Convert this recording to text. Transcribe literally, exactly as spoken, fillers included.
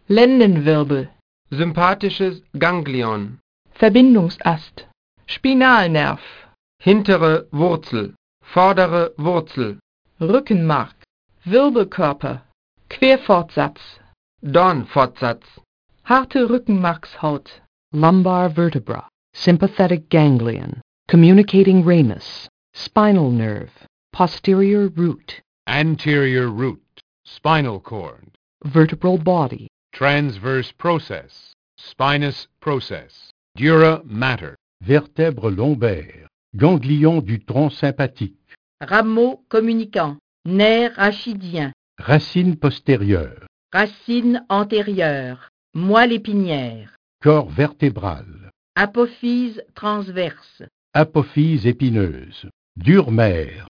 Lendenwirbel, sympathisches Ganglion, Verbindungsast, Spinalnerv, hintere Wurzel, vordere Wurzel, Rückenmark, Wirbelkörper, Querfortsatz, Dornfortsatz, harte Rückenmarkshaut, lumbar vertebra, sympathetic ganglion, communicating ramus, spinal nerve, posterior root, anterior root, spinal cord, vertebral body, transverse process, spinous process, dura mater, vertèbre lombaire, ganglion du tronc sympathique, rameau communicant, nerf rachidien, racine postérieure, racine antérieure, moelle épinière, corps vertébral, apophyse transverse, apophyse épineuse, dure mère,